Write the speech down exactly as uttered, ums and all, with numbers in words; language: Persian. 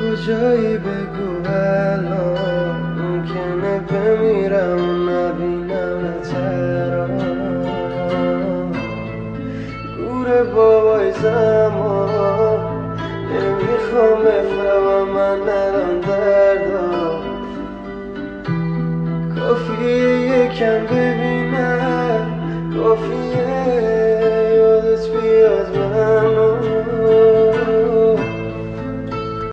کجایی بگو الان، ممکنه بمیرم و نبینم ترا. گور بابای زمان نمیخوام بفهمم من الان دردا. کافیه یکم ببینم، کافیه یادت بیاد منو.